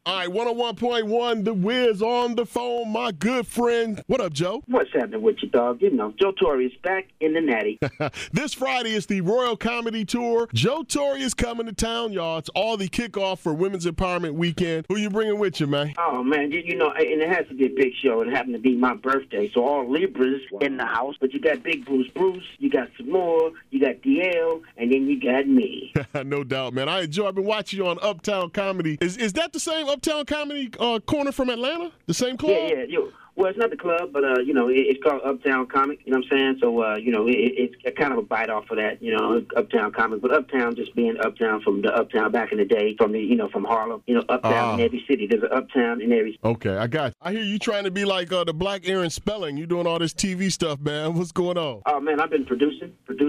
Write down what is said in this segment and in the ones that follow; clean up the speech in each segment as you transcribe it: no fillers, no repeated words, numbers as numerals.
All right, 101.1, The Wiz on the phone, my good friend. What up, Joe? What's happening with you, dog? You know, Joe Torre is back in the Natty. This Friday is the Royal Comedy Tour. Joe Torre is coming to town, y'all. It's all the kickoff for Women's Empowerment Weekend. Who you bringing with you, man? Oh, man, you know, and it has to be a big show. It happened to be my birthday, so all Libras in the house. But you got Big Bruce, you got some more, you got DL, and then you got me. No doubt, man. I've been watching you on Uptown Comedy. Is that the same Uptown Comedy corner from Atlanta? The same club? Yeah. Well, it's not the club, but, you know, it's called Uptown Comic, you know what I'm saying? So, you know, it's kind of a bite off of that, you know, Uptown Comic. But Uptown just being Uptown from the Uptown back in the day, from the, you know, from Harlem. You know, Uptown in every city. There's an Uptown in every city. Okay, I got you. I hear you trying to be like the Black Aaron Spelling. You doing all this TV stuff, man. What's going on? Oh, man, I've been producing.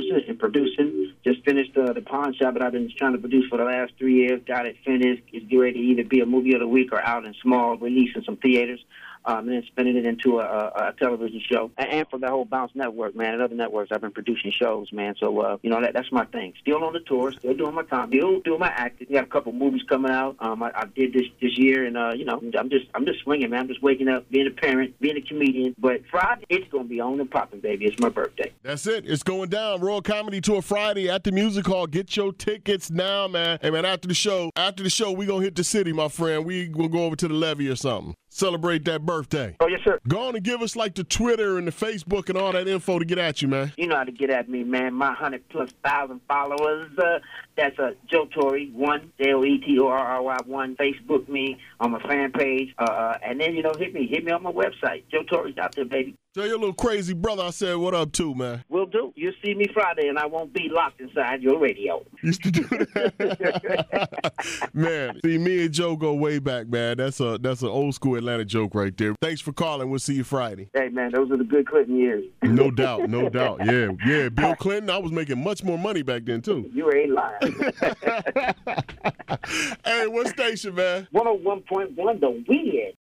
Just finished the Pawn Shop that I've been trying to produce for the last 3 years. Got it finished. It's getting ready to either be a movie of the week or out in small release in some theaters. And then spinning it into a television show. And for the whole Bounce Network, man, and other networks, I've been producing shows, man. So, you know, that's my thing. Still on the tour, still doing my comedy, still doing my acting. Got a couple movies coming out. I did this year, and, you know, I'm just swinging, man. I'm just waking up, being a parent, being a comedian. But Friday, it's going to be on and popping, baby. It's my birthday. That's it. It's going down. Royal Comedy Tour Friday at the Music Hall. Get your tickets now, man. Hey, man, after the show, we going to hit the city, my friend. We going to go over to the levee or something. Celebrate that birthday. Oh, yes, sir. Go on and give us like the Twitter and the Facebook and all that info to get at you, man. You know how to get at me, man. My 100,000+ followers. That's Joe Torre 1, JOETORRY 1. Facebook me on my fan page. And then, you know, hit me on my website. Joe Torre's out there, baby. Tell your little crazy brother I said what up too, man. Will do. You'll see me Friday, and I won't be locked inside your radio. Used to do that. Man, see, me and Joe go way back, man. That's an old school Atlanta joke right there. Thanks for calling. We'll see you Friday. Hey, man, those are the good Clinton years. No doubt. Yeah. Bill Clinton, I was making much more money back then, too. You ain't lying. Hey, what station, man? 101.1, The Wiz.